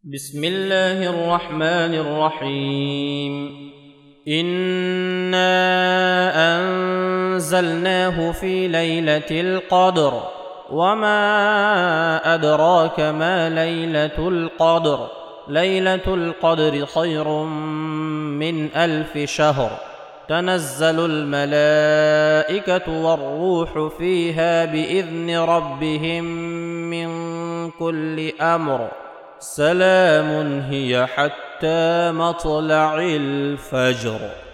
بسم الله الرحمن الرحيم. إنا أنزلناه في ليلة القدر وما أدراك ما ليلة القدر. ليلة القدر خير من 1000 شهر. تنزل الملائكة والروح فيها بإذن ربهم من كل أمر. سلام هي حتى مطلع الفجر.